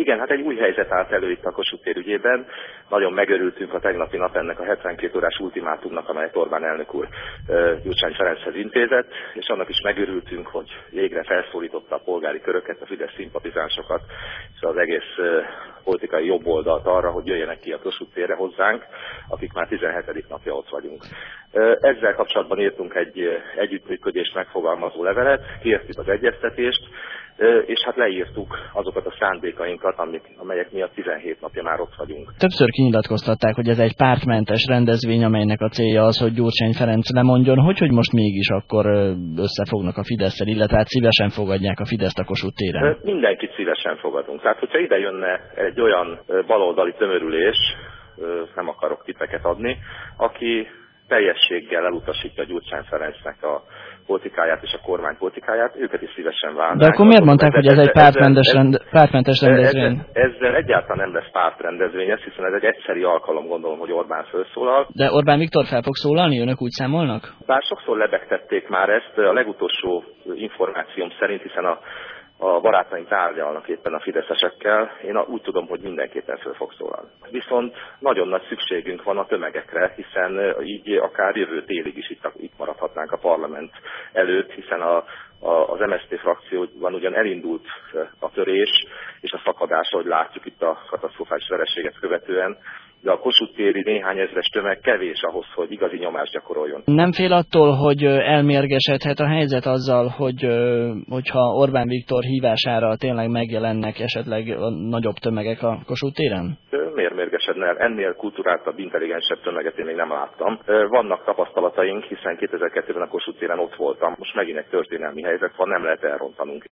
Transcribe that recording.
Igen, hát egy új helyzet állt elő itt a Kossuth tér ügyében. Nagyon megörültünk a tegnapi nap ennek a 72 órás ultimátumnak, amelyet Orbán elnök úr Gyurcsány Ferenchez intézett, és annak is megörültünk, hogy végre felszólította a polgári köröket, a Fidesz szimpatizánsokat, és az egész politikai jobboldalt arra, hogy jöjjenek ki a Kossuth térre hozzánk, akik már 17. napja ott vagyunk. Ezzel kapcsolatban írtunk egy együttműködést megfogalmazó levelet, kértük az egyeztetést, és hát leírtuk azokat a szándékainkat, amelyek miatt 17 napja már ott vagyunk. Többször kinyilatkoztatták, hogy ez egy pártmentes rendezvény, amelynek a célja az, hogy Gyurcsány Ferenc lemondjon, hogy most mégis akkor összefognak a Fidesszel, illetve hát szívesen fogadják a Fideszt a Kossuth téren. Mindenkit szívesen fogadunk. Tehát, hogyha ide jönne egy olyan baloldali tömörülés, nem akarok tippeket adni, aki teljességgel elutasítja Gyurcsány Ferencnek a politikáját és a kormány politikáját, őket is szívesen várnánk. De akkor miért mondták, hogy ez egy pártmentes rendezvény? Ezzel egyáltalán nem lesz pártrendezvény, hiszen ez egy egyszeri alkalom, gondolom, hogy Orbán felszólal. De Orbán Viktor fel fog szólalni? Önök úgy számolnak? Bár sokszor lebegtették már ezt, a legutolsó információm szerint, hiszen a barátaink tárgyalnak éppen a fideszesekkel. Én úgy tudom, hogy mindenképpen föl fog szólalni. Viszont nagyon nagy szükségünk van a tömegekre, hiszen így akár jövő télig is itt maradhatnánk a parlament előtt, hiszen az MSZT frakcióban ugyan elindult a törés és a szakadás, ahogy látjuk itt a katasztrofális vereséget követően, de a Kossuth téri néhány ezres tömeg kevés ahhoz, hogy igazi nyomást gyakoroljon. Nem fél attól, hogy elmérgesedhet a helyzet azzal, hogyha Orbán Viktor hívására tényleg megjelennek esetleg a nagyobb tömegek a Kossuth téren? Miért mérgesedne el? Ennél kulturáltabb, intelligensebb tömeget én még nem láttam. Vannak tapasztalataink, hiszen 2002-ben a Kossuth téren ott voltam. Most megint egy történelmi helyzet van, nem lehet elrontanunk.